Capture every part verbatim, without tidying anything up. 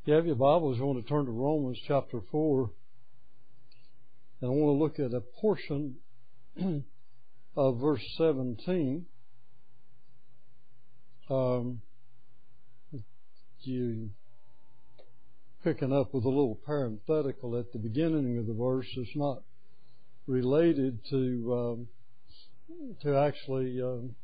If you have your Bibles, you want to turn to Romans chapter four. And I want to look at a portion of verse seventeen. Um, you picking up with a little parenthetical at the beginning of the verse. It's not related to um, to actually um,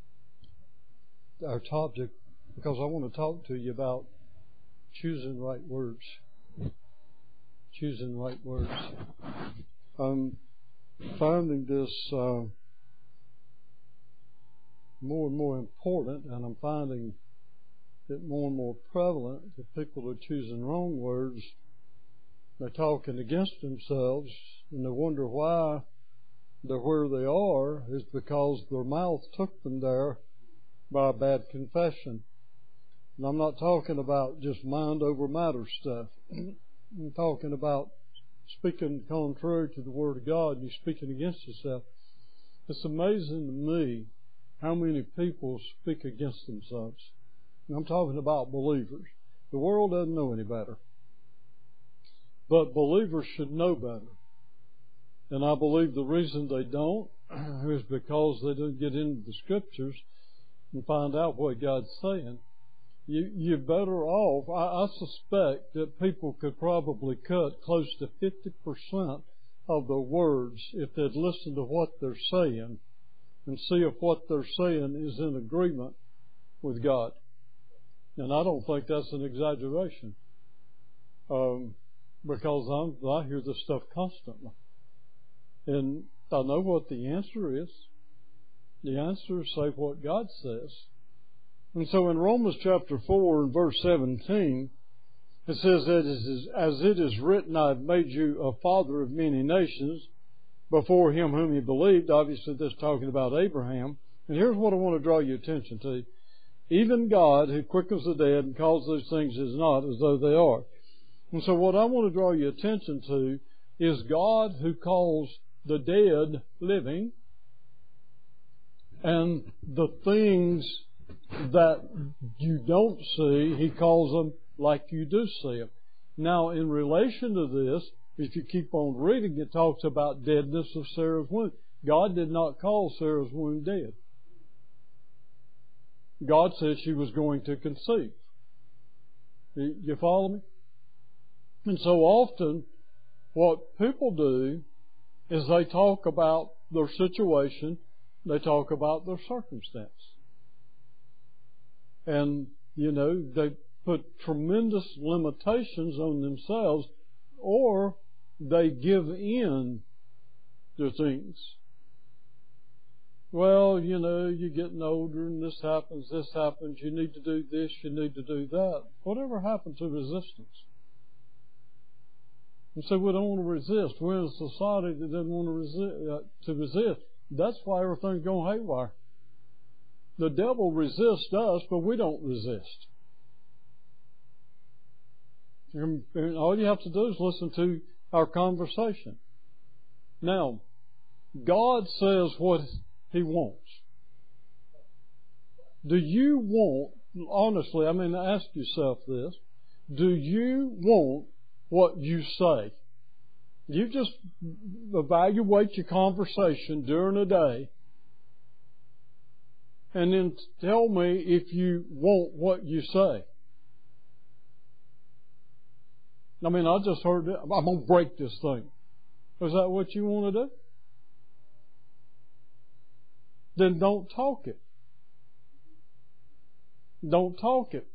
our topic, because I want to talk to you about choosing right words. Choosing right words. I'm finding this uh, more and more important, and I'm finding it more and more prevalent that people are choosing wrong words. They're talking against themselves, and they wonder why they're where they are. Is because their mouth took them there by a bad confession. And I'm not talking about just mind over matter stuff. I'm talking about speaking contrary to the Word of God, and you're speaking against yourself. It's amazing to me how many people speak against themselves. And I'm talking about believers. The world doesn't know any better. But believers should know better. And I believe the reason they don't is because they don't get into the Scriptures and find out what God's saying. You, you're better off. I, I suspect that people could probably cut close to fifty percent of the words if they'd listen to what they're saying and see if what they're saying is in agreement with God. And I don't think that's an exaggeration, um, because I'm, I hear this stuff constantly. And I know what the answer is. The answer is say what God says. And so in Romans chapter four and verse seventeen, it says that as it is written, I have made you a father of many nations before him whom you believed. Obviously, this is talking about Abraham. And here's what I want to draw your attention to. Even God, who quickens the dead and calls those things as not as though they are. And so what I want to draw your attention to is God who calls the dead living, and the things that you don't see, He calls them like you do see them. Now, in relation to this, if you keep on reading, it talks about deadness of Sarah's womb. God did not call Sarah's womb dead. God said she was going to conceive. You follow me? And so often, what people do is they talk about their situation, they talk about their circumstance. And, you know, they put tremendous limitations on themselves, or they give in to things. Well, you know, you're getting older and this happens, this happens, you need to do this, you need to do that. Whatever happened to resistance? And so we don't want to resist. We're in a society that doesn't want to resist. Uh, to resist. That's why everything's going haywire. The devil resists us, but we don't resist. And, and all you have to do is listen to our conversation. Now, God says what He wants. Do you want, honestly, I mean, ask yourself this, do you want what you say? You just evaluate your conversation during the day and then tell me if you want what you say. I mean, I just heard it. I'm going to break this thing. Is that what you want to do? Then don't talk it. Don't talk it.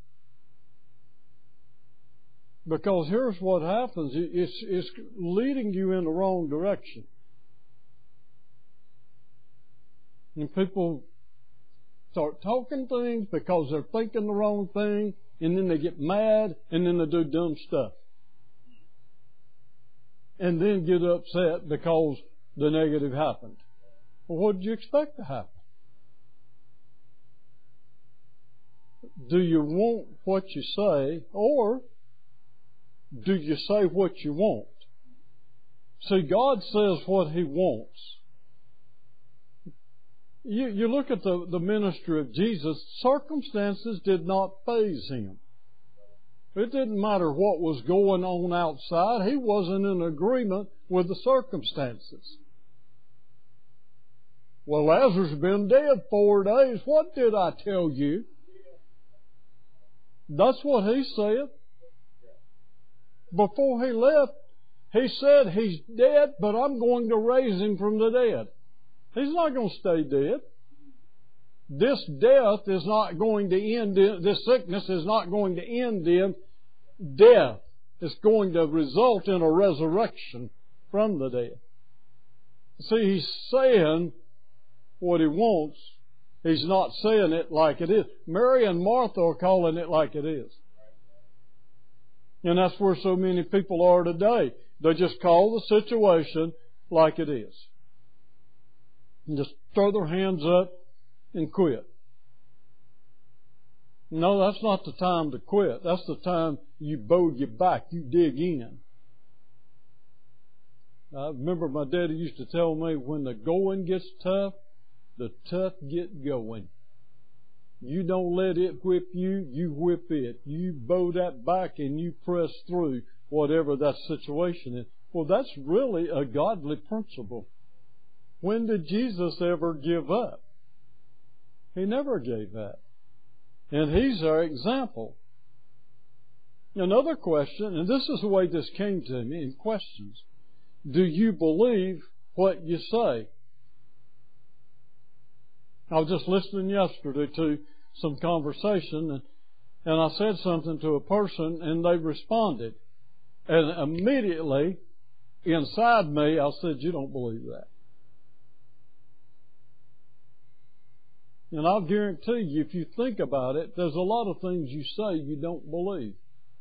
Because here's what happens. It's, it's leading you in the wrong direction. And people start talking things because they're thinking the wrong thing, and then they get mad, and then they do dumb stuff. And then get upset because the negative happened. Well, what did you expect to happen? Do you want what you say, or do you say what you want? See, God says what He wants. You, you look at the, the ministry of Jesus, circumstances did not faze Him. It didn't matter what was going on outside. He wasn't in agreement with the circumstances. Well, Lazarus has been dead four days. What did I tell you? That's what he said. Before he left, he said, he's dead, but I'm going to raise him from the dead. He's not going to stay dead. This death is not going to end in, this sickness is not going to end in death. It's going to result in a resurrection from the dead. See, he's saying what he wants. He's not saying it like it is. Mary and Martha are calling it like it is. And that's where so many people are today. They just call the situation like it is. And just throw their hands up and quit. No, that's not the time to quit. That's the time you bow your back, you dig in. I remember my daddy used to tell me, when the going gets tough, the tough get going. You don't let it whip you, you whip it. You bow that back and you press through whatever that situation is. Well, that's really a godly principle. When did Jesus ever give up? He never gave up. And He's our example. Another question, and this is the way this came to me in questions. Do you believe what you say? I was just listening yesterday to some conversation, and, and I said something to a person, and they responded. And immediately, inside me, I said, you don't believe that. And I'll guarantee you, if you think about it, there's a lot of things you say you don't believe.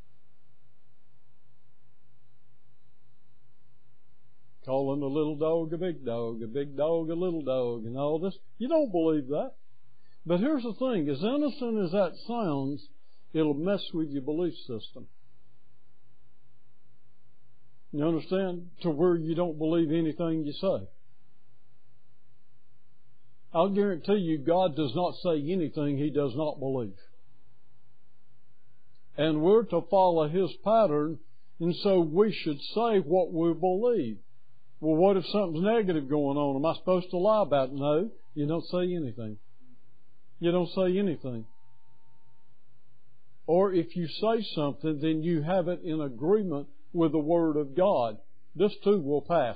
Calling a little dog a big dog, a big dog a little dog, and all this. You don't believe that. But here's the thing, as innocent as that sounds, it'll mess with your belief system. You understand? To where you don't believe anything you say. I'll guarantee you, God does not say anything He does not believe. And we're to follow His pattern, and so we should say what we believe. Well, what if something's negative going on? Am I supposed to lie about it? No, you don't say anything. You don't say anything. Or if you say something, then you have it in agreement with the Word of God. This too will pass.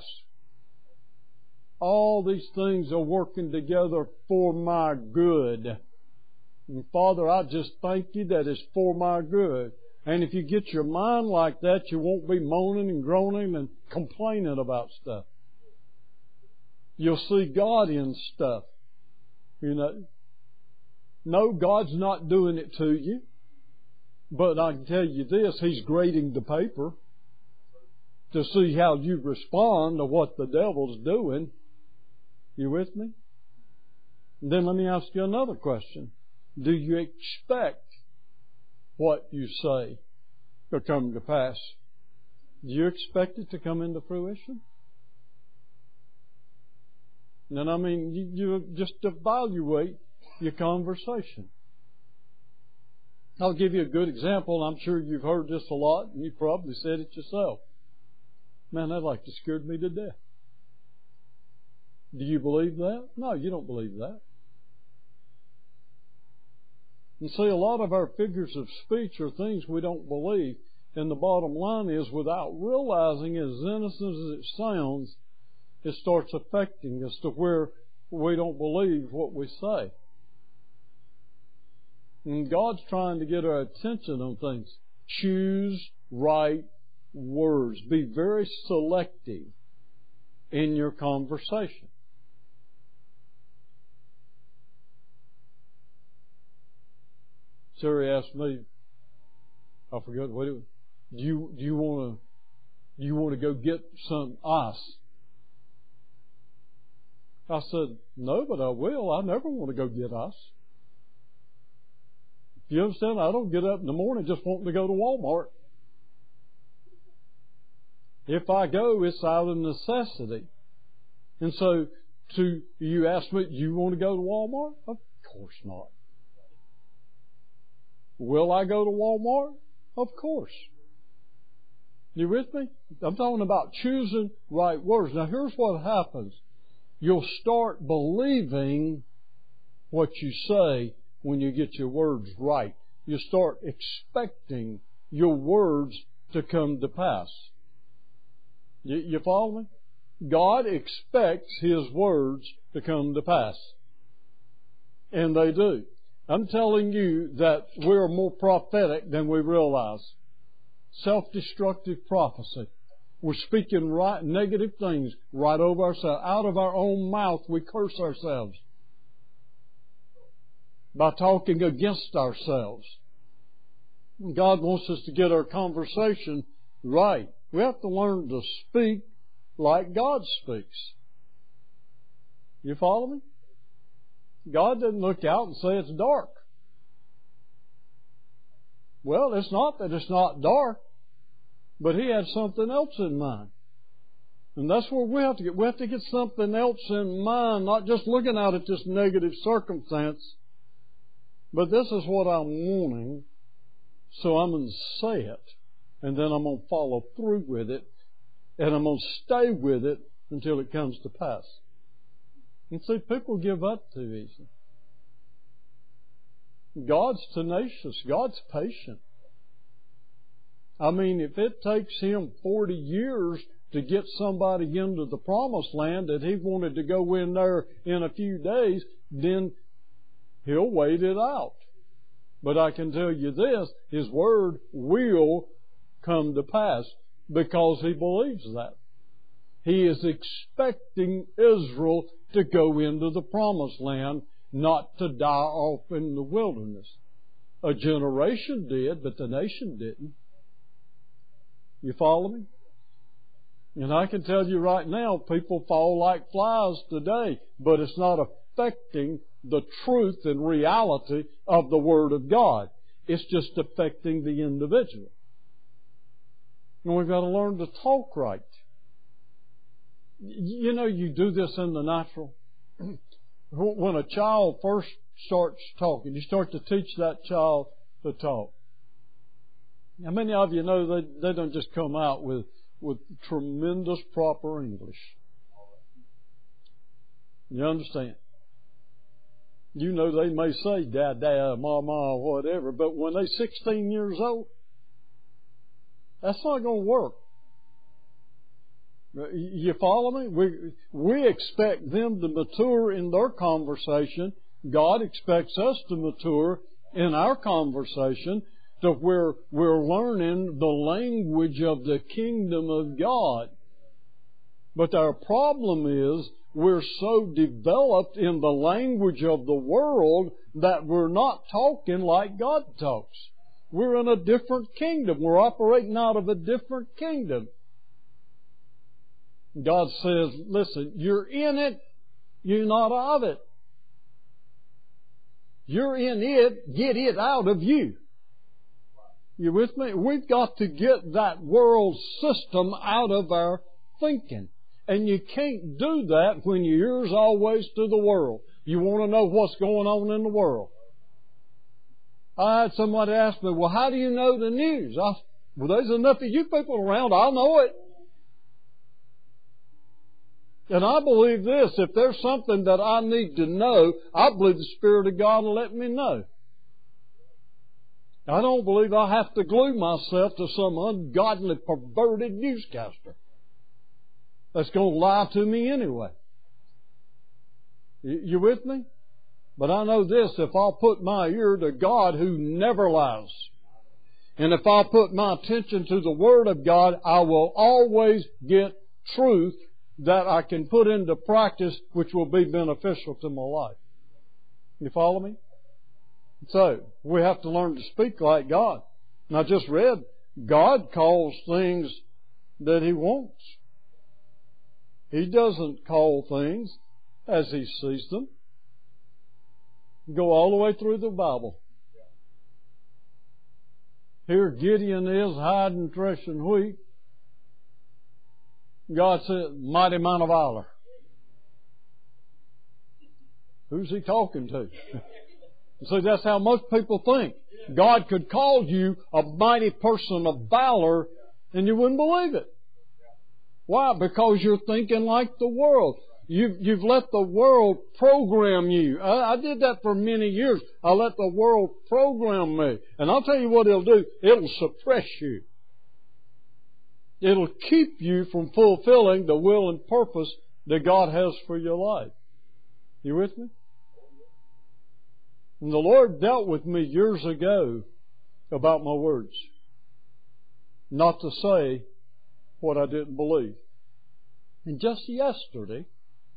All these things are working together for my good. And Father, I just thank You that it's for my good. And if you get your mind like that, you won't be moaning and groaning and complaining about stuff. You'll see God in stuff. You know, no, God's not doing it to you. But I can tell you this, He's grading the paper to see how you respond to what the devil's doing. You with me? And then let me ask you another question. Do you expect what you say to come to pass? Do you expect it to come into fruition? And I mean, you, you just evaluate your conversation. I'll give you a good example. I'm sure you've heard this a lot, and you probably said it yourself. Man, that like to scared me to death. Do you believe that? No, you don't believe that. And see, a lot of our figures of speech are things we don't believe. And the bottom line is, without realizing, as innocent as it sounds, it starts affecting us to where we don't believe what we say. And God's trying to get our attention on things. Choose right words. Be very selective in your conversation. Siri asked me, I forgot what it was. Do you do you want to do you want to go get some ice? I said, no, but I will. I never want to go get ice. You understand? I don't get up in the morning just wanting to go to Walmart. If I go, it's out of necessity. And so, to you ask me, you want to go to Walmart? Of course not. Will I go to Walmart? Of course. You with me? I'm talking about choosing right words. Now here's what happens. You'll start believing what you say when you get your words right. You start expecting your words to come to pass. You, you follow me? God expects His words to come to pass. And they do. I'm telling you that we're more prophetic than we realize. Self-destructive prophecy. We're speaking right, negative things right over ourselves. Out of our own mouth we curse ourselves by talking against ourselves. God wants us to get our conversation right. We have to learn to speak like God speaks. You follow me? God doesn't look out and say it's dark. Well, it's not that it's not dark, but He had something else in mind. And that's where we have to get. We have to get something else in mind, not just looking out at this negative circumstance, but this is what I'm wanting, so I'm going to say it, and then I'm going to follow through with it, and I'm going to stay with it until it comes to pass. And see, people give up too easy. God's tenacious. God's patient. I mean, if it takes Him forty years to get somebody into the promised land that He wanted to go in there in a few days, then He'll wait it out. But I can tell you this, His Word will come to pass because He believes that. He is expecting Israel to go into the promised land, not to die off in the wilderness. A generation did, but the nation didn't. You follow me? And I can tell you right now, people fall like flies today, but it's not affecting the truth and reality of the Word of God. It's just affecting the individual. And we've got to learn to talk right. You know, you do this in the natural. When a child first starts talking, you start to teach that child to talk. How many of you know they, they don't just come out with, with tremendous proper English? You understand? You know they may say dad, dad, mama, whatever, but when they're sixteen years old, that's not going to work. You follow me? We, we expect them to mature in their conversation. God expects us to mature in our conversation to where we're learning the language of the kingdom of God. But our problem is we're so developed in the language of the world that we're not talking like God talks. We're in a different kingdom. We're operating out of a different kingdom. God says, listen, you're in it, you're not of it. You're in it, get it out of you. You with me? We've got to get that world system out of our thinking. And you can't do that when your ear's always to the world. You want to know what's going on in the world. I had somebody ask me, well, how do you know the news? I, well, there's enough of you people around, I'll know it. And I believe this, if there's something that I need to know, I believe the Spirit of God will let me know. I don't believe I have to glue myself to some ungodly, perverted newscaster that's going to lie to me anyway. You with me? But I know this, if I'll put my ear to God who never lies, and if I'll put my attention to the Word of God, I will always get truth that I can put into practice which will be beneficial to my life. You follow me? So, we have to learn to speak like God. And I just read, God calls things that He wants. He doesn't call things as He sees them. Go all the way through the Bible. Here Gideon is hiding, threshing wheat. God said, mighty man of valor. Who's He talking to? See, that's how most people think. God could call you a mighty person of valor and you wouldn't believe it. Why? Because you're thinking like the world. You've, you've let the world program you. I, I did that for many years. I let the world program me. And I'll tell you what it'll do. It'll suppress you. It'll keep you from fulfilling the will and purpose that God has for your life. You with me? And the Lord dealt with me years ago about my words. Not to say what I didn't believe. And just yesterday,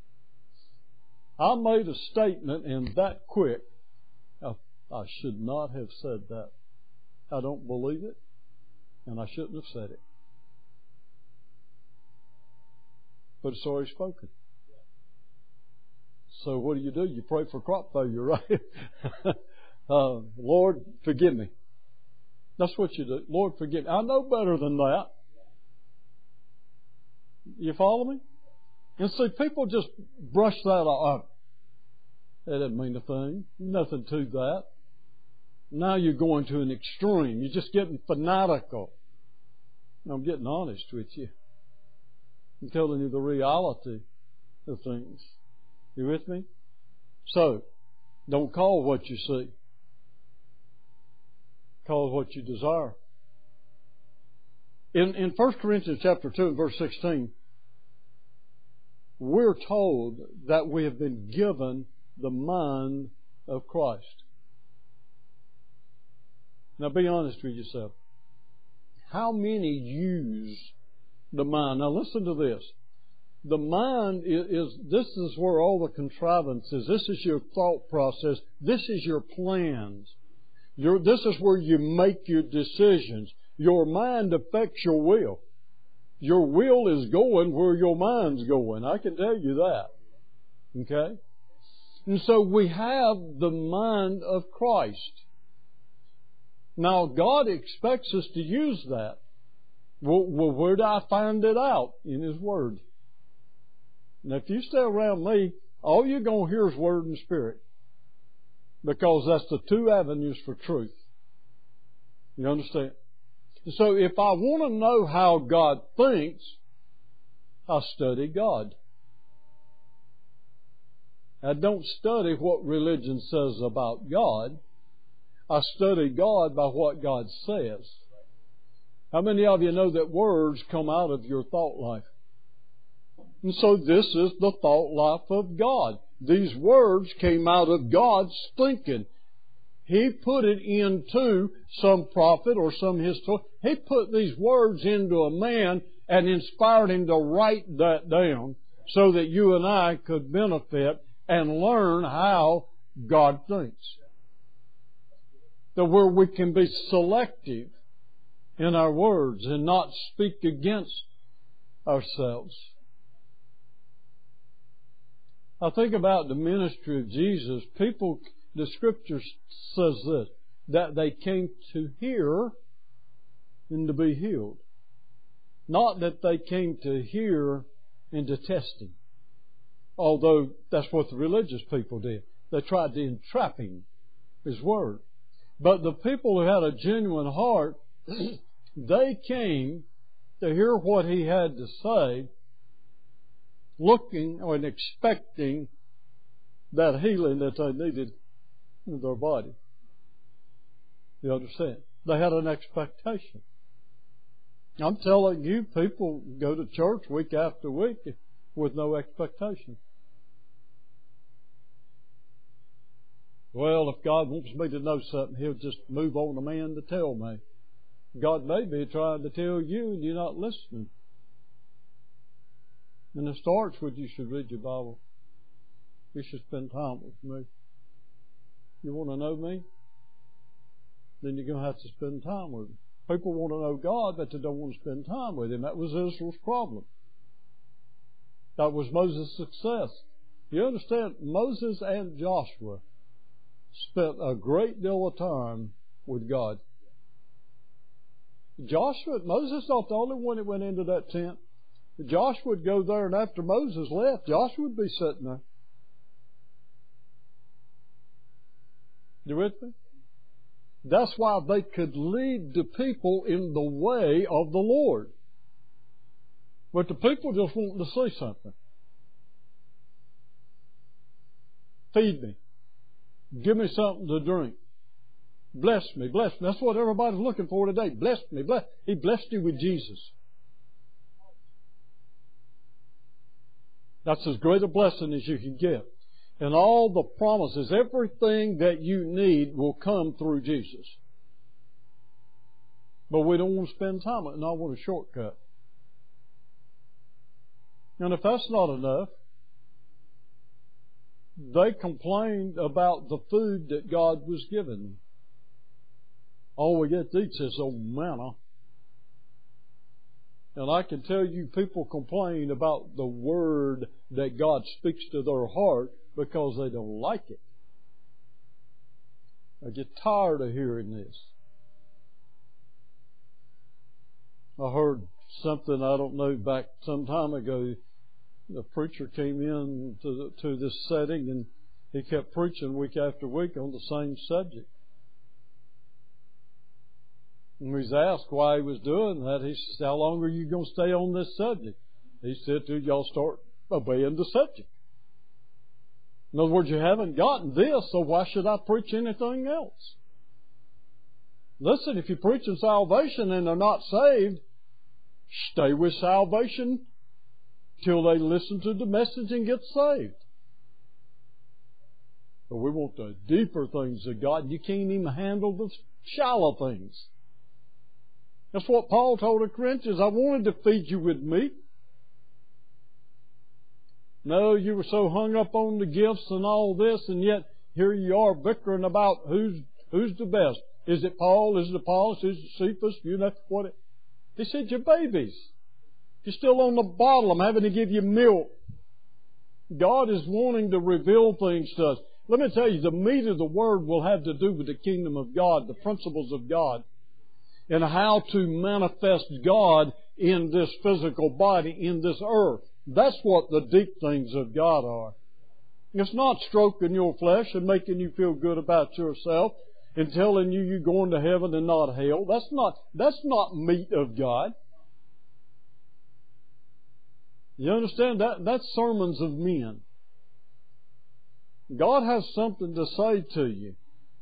I made a statement, and that quick, I, I should not have said that. I don't believe it, and I shouldn't have said it. But it's already spoken. So what do you do? You pray for crop failure, right? uh, Lord, forgive me. That's what you do. Lord, forgive me. I know better than that. You follow me? And see, people just brush that off. That doesn't mean a thing. Nothing to that. Now you're going to an extreme. You're just getting fanatical. I'm getting honest with you. I'm telling you the reality of things. You with me? So, don't call what you see. Call what you desire. In, in First Corinthians chapter two and verse sixteen, we're told that we have been given the mind of Christ. Now be honest with yourself. How many use the mind? Now listen to this. The mind is, is, this is where all the contrivances, this is your thought process, this is your plans. Your, this is where you make your decisions. Your mind affects your will. Your will is going where your mind's going. I can tell you that. Okay? And so we have the mind of Christ. Now God expects us to use that. Well, well where do I find it out? In His Word. Now if you stay around me, all you're going to hear is Word and Spirit. Because that's the two avenues for truth. You understand? So if I want to know how God thinks, I study God. I don't study what religion says about God. I study God by what God says. How many of you know that words come out of your thought life? And so this is the thought life of God. These words came out of God's thinking. He put it into some prophet or some historian. He put these words into a man and inspired him to write that down so that you and I could benefit and learn how God thinks. So where we can be selective in our words and not speak against ourselves. I think about the ministry of Jesus. People, the Scripture says this, that they came to hear and to be healed. Not that they came to hear and to test Him. Although that's what the religious people did. They tried to entrap Him, His Word. But the people who had a genuine heart, they came to hear what He had to say, looking and expecting that healing that they needed in their body. You understand? They had an expectation. I'm telling you, people go to church week after week with no expectation. Well, if God wants me to know something, He'll just move on a man to tell me. God may be trying to tell you and you're not listening. And it starts with you should read your Bible. You should spend time with me. You want to know me? Then you're going to have to spend time with Him. People want to know God, but they don't want to spend time with Him. That was Israel's problem. That was Moses' success. You understand? Moses and Joshua spent a great deal of time with God. Joshua, Moses not the only one that went into that tent. Joshua would go there, and after Moses left, Joshua would be sitting there. You with me? That's why they could lead the people in the way of the Lord. But the people just want to see something. Feed me. Give me something to drink. Bless me, bless me. That's what everybody's looking for today. Bless me, bless. He blessed you with Jesus. That's as great a blessing as you can get. And all the promises, everything that you need will come through Jesus. But we don't want to spend time on it, and I want a shortcut. And if that's not enough, they complained about the food that God was giving them. All we get to eat is old manna. And I can tell you, people complain about the word that God speaks to their heart because they don't like it. I get tired of hearing this. I heard something, I don't know, back some time ago. The preacher came in to, to this setting and he kept preaching week after week on the same subject. And he was asked why he was doing that. He said, how long are you going to stay on this subject? He said, till y'all start obeying the subject. In other words, you haven't gotten this, so why should I preach anything else? Listen, if you're preaching salvation and they're not saved, stay with salvation till they listen to the message and get saved. But we want the deeper things of God. You can't even handle the shallow things. That's what Paul told the Corinthians. I wanted to feed you with meat. No, you were so hung up on the gifts and all this, and yet here you are bickering about who's who's the best. Is it Paul? Is it Apollos? Is it Cephas? You know what? It, he said, you're babies. You're still on the bottle. I'm having to give you milk. God is wanting to reveal things to us. Let me tell you, the meat of the Word will have to do with the kingdom of God, the principles of God, and how to manifest God in this physical body, in this earth. That's what the deep things of God are. It's not stroking your flesh and making you feel good about yourself and telling you you're going to heaven and not hell. That's not, that's not meat of God. You understand? That that's sermons of men. God has something to say to you.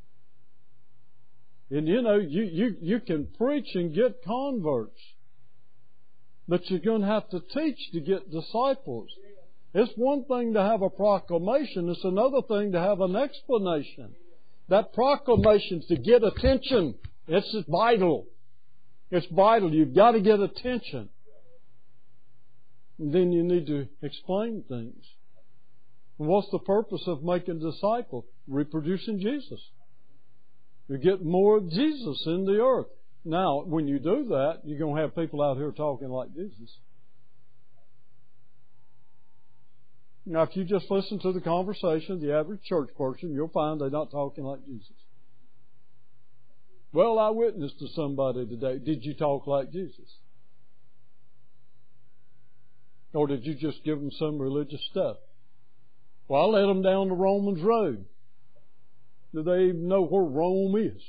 And you know, you, you, you can preach and get converts. But you're going to have to teach to get disciples. It's one thing to have a proclamation. It's another thing to have an explanation. That proclamation's to get attention. It's vital. It's vital. You've got to get attention. And then you need to explain things. And what's the purpose of making disciples? Reproducing Jesus. You get more of Jesus in the earth. Now, when you do that, you're going to have people out here talking like Jesus. Now, if you just listen to the conversation of the average church person, you'll find they're not talking like Jesus. Well, I witnessed to somebody today. Did you talk like Jesus? Or did you just give them some religious stuff? Well, I led them down the Romans road. Do they even know where Rome is?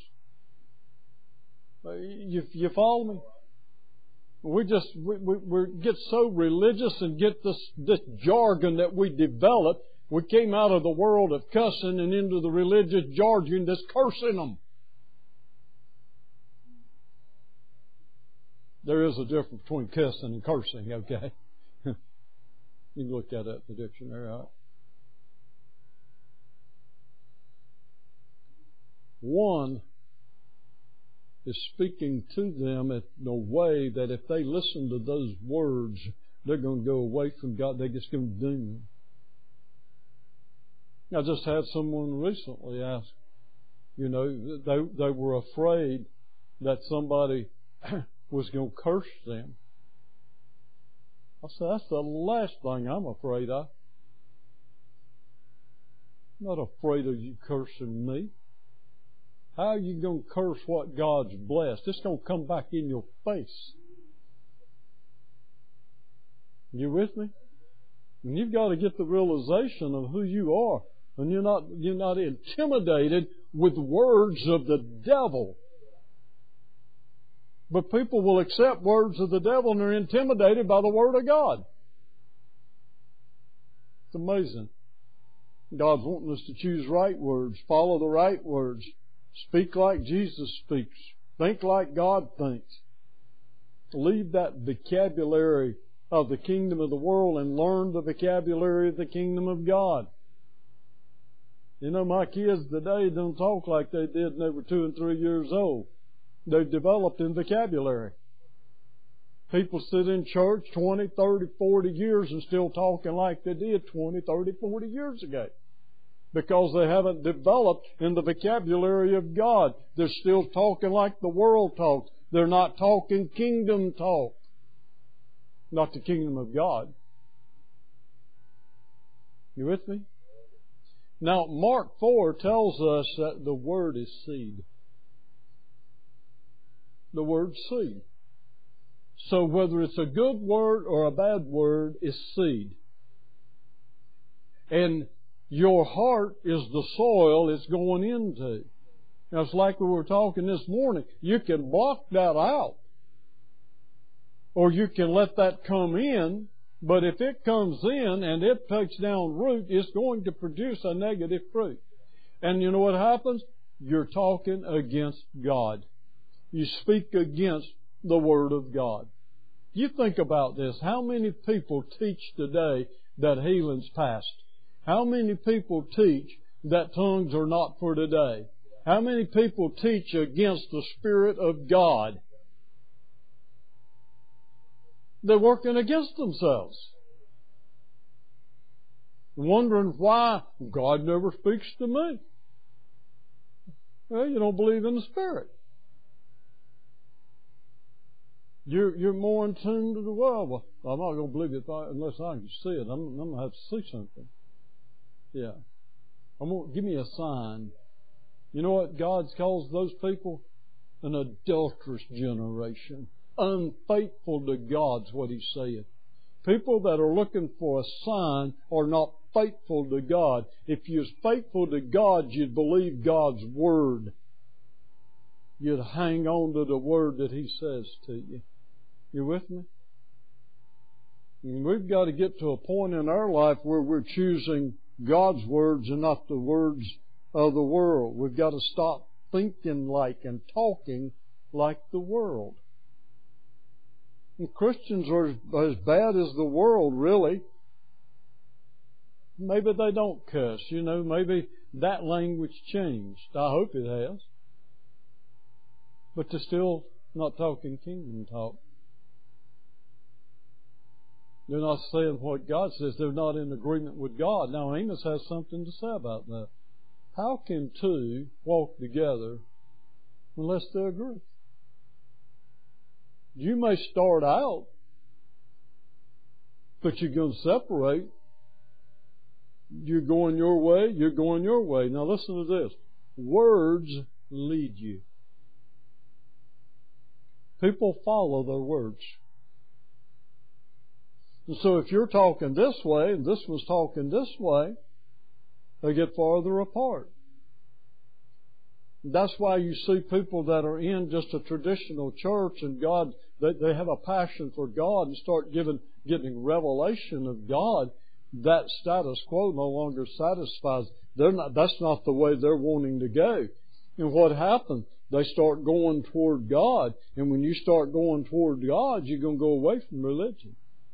You, you follow me? We just we, we, we get so religious and get this this jargon that we develop. We came out of the world of cussing and into the religious jargon that's cursing them. There is a difference between cussing and cursing, okay? You can look at that in the dictionary, all right? One is speaking to them in a way that if they listen to those words, they're going to go away from God. They're just going to doom them. I just had someone recently ask, you know, they they were afraid that somebody was going to curse them. I said, that's the last thing I'm afraid of. I'm not afraid of you cursing me. How are you going to curse what God's blessed? It's going to come back in your face. You with me? And you've got to get the realization of who you are. And you're not, you're not intimidated with words of the devil. But people will accept words of the devil and they're intimidated by the Word of God. It's amazing. God's wanting us to choose right words, follow the right words, speak like Jesus speaks, think like God thinks. Leave that vocabulary of the kingdom of the world and learn the vocabulary of the kingdom of God. You know, my kids today don't talk like they did when they were two and three years old. They've developed in vocabulary. People sit in church twenty, thirty, forty years and still talking like they did twenty, thirty, forty years ago. Because they haven't developed in the vocabulary of God. They're still talking like the world talks. They're not talking kingdom talk. Not the kingdom of God. You with me? Now, Mark four tells us that the word is seed. The word seed. So whether it's a good word or a bad word, it's seed. And your heart is the soil it's going into. Now, it's like we were talking this morning. You can block that out. Or you can let that come in. But if it comes in and it takes down root, it's going to produce a negative fruit. And you know what happens? You're talking against God. You speak against the Word of God. You think about this. How many people teach today that healing's past? How many people teach that tongues are not for today? How many people teach against the Spirit of God? They're working against themselves. Wondering why God never speaks to me. Well, you don't believe in the Spirit. You're, you're more in tune to the world. Well, I'm not going to believe it unless I can see it. I'm, I'm going to have to see something. Yeah. I'm going to, give me a sign. You know what God calls those people? An adulterous generation. Unfaithful to God's what He's saying. People that are looking for a sign are not faithful to God. If you're faithful to God, you'd believe God's Word. You'd hang on to the Word that He says to you. You with me? And we've got to get to a point in our life where we're choosing God's words and not the words of the world. We've got to stop thinking like and talking like the world. And Christians are as bad as the world, really. Maybe they don't cuss, you know, maybe that language changed. I hope it has. But they're still not talking kingdom talk. They're not saying what God says. They're not in agreement with God. Now, Amos has something to say about that. How can two walk together unless they agree? You may start out, but you're going to separate. You're going your way, you're going your way. Now listen to this. Words lead you. People follow their words. And so if you're talking this way and this one's talking this way, they get farther apart. That's why you see people that are in just a traditional church and God, they, they have a passion for God and start giving, getting revelation of God. That status quo no longer satisfies. They're not, that's not the way they're wanting to go. And what happens? They start going toward God. And when you start going toward God, you're going to go away from religion.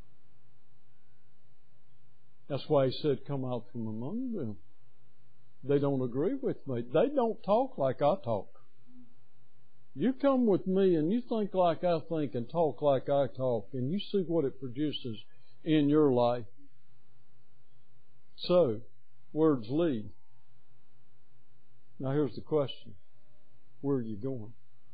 That's why He said, come out from among them. They don't agree with me. They don't talk like I talk. You come with me and you think like I think and talk like I talk, and you see what it produces in your life. So, words lead. Now here's the question. Where are you going?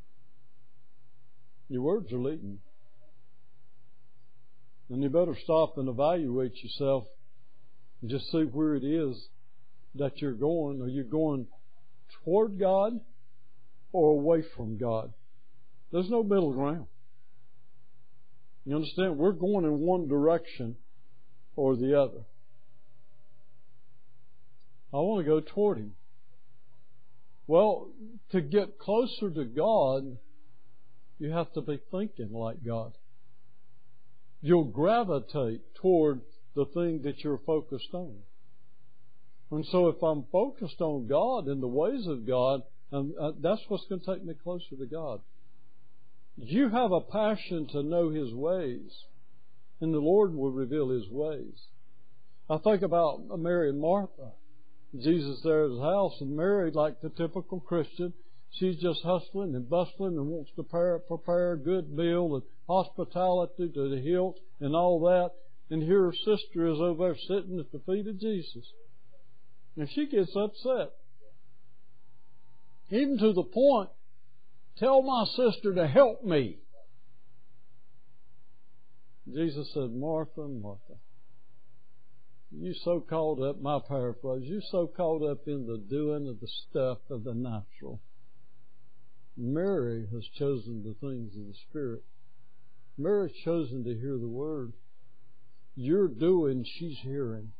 Your words are leading. And you better stop and evaluate yourself and just see where it is that you're going. Are you going toward God or away from God? There's no middle ground. You understand? We're going in one direction or the other. I want to go toward Him. Well, to get closer to God, you have to be thinking like God. You'll gravitate toward the thing that you're focused on. And so if I'm focused on God and the ways of God, and uh, that's what's going to take me closer to God. You have a passion to know His ways, and the Lord will reveal His ways. I think about Mary and Martha. Jesus there at His house, and Mary, like the typical Christian, she's just hustling and bustling and wants to prepare, prepare a good meal and hospitality to the hilt and all that. And here her sister is over there sitting at the feet of Jesus. And she gets upset. Even to the point, tell my sister to help me. Jesus said, Martha, Martha, you so caught up, my paraphrase, you so caught up in the doing of the stuff of the natural. Mary has chosen the things of the Spirit. Mary's chosen to hear the Word. You're doing, she's hearing.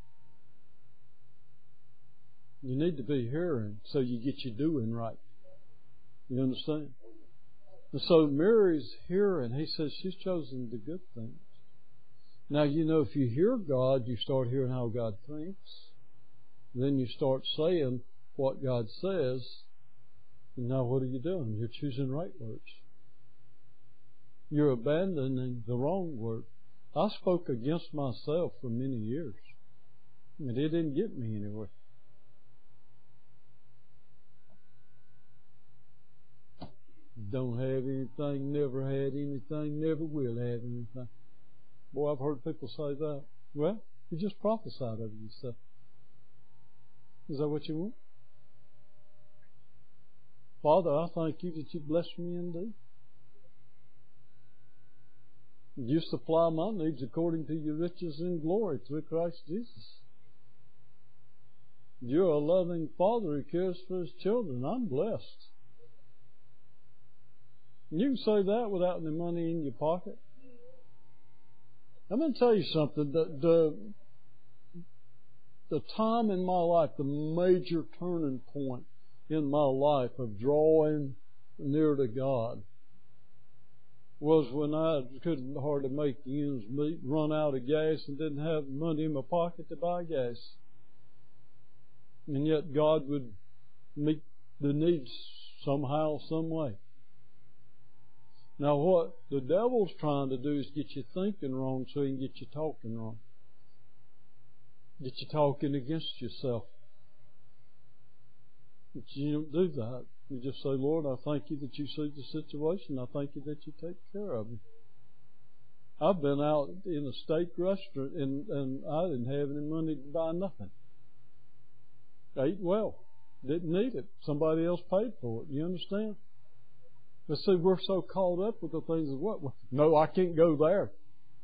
You need to be hearing so you get your doing right. You understand? And so Mary's hearing. He says she's chosen the good things. Now, you know, if you hear God, you start hearing how God thinks. Then you start saying what God says. And now what are you doing? You're choosing right words. You're abandoning the wrong word. I spoke against myself for many years. And it didn't get me anywhere. Don't have anything, never had anything, never will have anything. Boy, I've heard people say that. Well, you just prophesied over yourself. Is that what you want? Father, I thank you that you bless me indeed. You supply my needs according to your riches and glory through Christ Jesus. You're a loving Father who cares for His children. I'm blessed. You can say that without any money in your pocket. I'm going to tell you something. The, the, the time in my life, the major turning point in my life of drawing near to God was when I couldn't hardly make ends meet, run out of gas, and didn't have money in my pocket to buy gas. And yet God would meet the needs somehow, some way. Now what the devil's trying to do is get you thinking wrong so he can get you talking wrong. Get you talking against yourself. But you don't do that. You just say, Lord, I thank you that you see the situation. I thank you that you take care of me. I've been out in a steak restaurant and, and I didn't have any money to buy nothing. I ate well. Didn't need it. Somebody else paid for it. You understand? But see, we're so caught up with the things of what? No, I can't go there.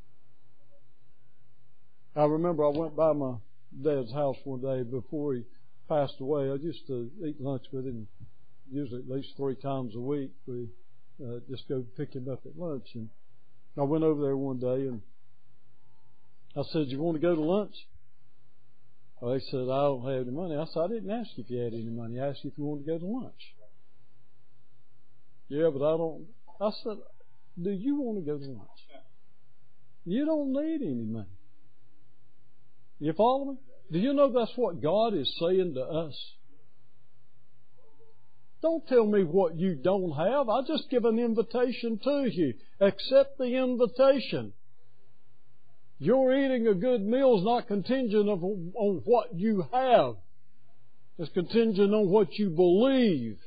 I remember I went by my dad's house one day before he passed away. I used to eat lunch with him usually at least three times a week. We uh, just go pick him up at lunch. And I went over there one day and I said, you want to go to lunch? Well, he said, I don't have any money. I said, I didn't ask you if you had any money. I asked you if you wanted to go to lunch. Yeah, but I don't. I said, do you want to go to lunch? You don't need any money. You follow me? Do you know that's what God is saying to us? Don't tell me what you don't have. I just give an invitation to you. Accept the invitation. Your eating a good meal is not contingent on what you have. It's contingent on what you believe.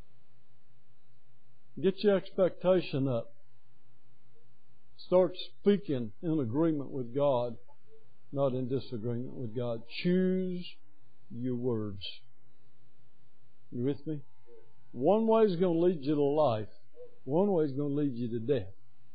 Get your expectation up. Start speaking in agreement with God, not in disagreement with God. Choose your words. You with me? One way is going to lead you to life. One way is going to lead you to death.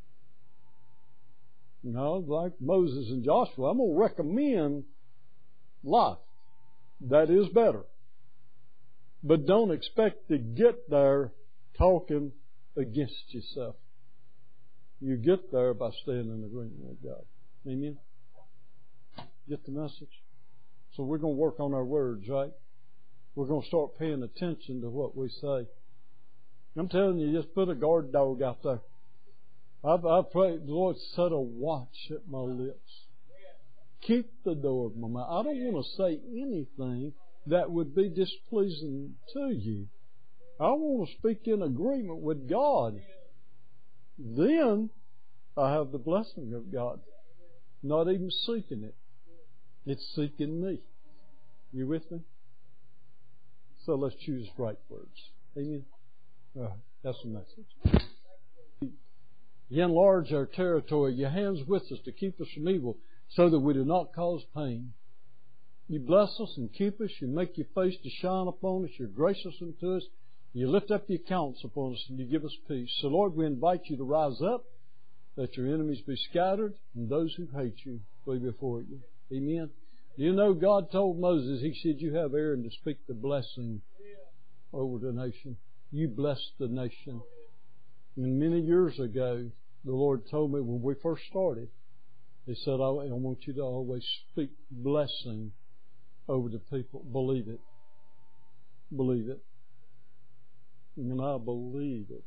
You know, like Moses and Joshua, I'm going to recommend life. That is better. But don't expect to get there talking against yourself. You get there by staying in agreement with God. Amen? Get the message? So we're going to work on our words, right? we're going to start paying attention to what we say. I'm telling you, just put a guard dog out there. I've, I've prayed, the Lord, set a watch at my lips. Keep the door of my mouth. I don't want to say anything that would be displeasing to you. I want to speak in agreement with God. Then I have the blessing of God. Not even seeking it. It's seeking me. You with me? So let's choose right words. Amen? All right, that's the message. You enlarge our territory. Your hands with us to keep us from evil so that we do not cause pain. You bless us and keep us. You make your face to shine upon us. You're gracious unto us. You lift up your countenance upon us and you give us peace. So, Lord, we invite you to rise up, that your enemies be scattered, and those who hate you flee before you. Amen. You know, God told Moses, He said, you have Aaron to speak the blessing over the nation. You blessed the nation. And many years ago, the Lord told me when we first started, He said, I want you to always speak blessing over the people. Believe it. Believe it. And I believe it.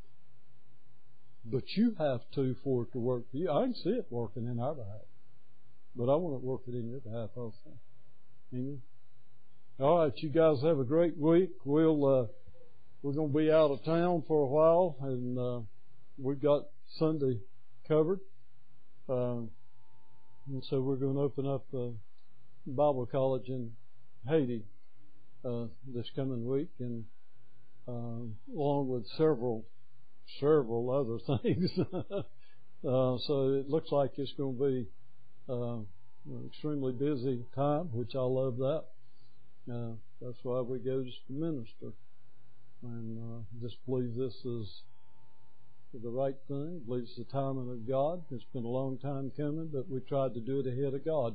But you have to for it to work for you. I can see it working in our behalf. But I want it working in your behalf also. Amen. All right, you guys have a great week. We'll uh, we're going to be out of town for a while, and uh, we've got Sunday covered. Uh, and so we're going to open up uh, Bible College in Haiti uh, this coming week, and uh, along with several several other things. uh, so it looks like it's going to be uh, an extremely busy time, which I love that. Uh, that's why we go just to minister. And uh, just believe this is the right thing. Believe it's the timing of God. It's been a long time coming, but we tried to do it ahead of God.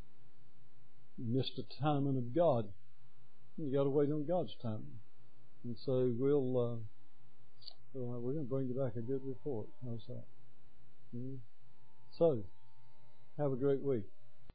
You missed the timing of God. You got to wait on God's timing. And so we'll uh, uh, we're going to bring you back a good report. How's that? Mm-hmm. So have a great week.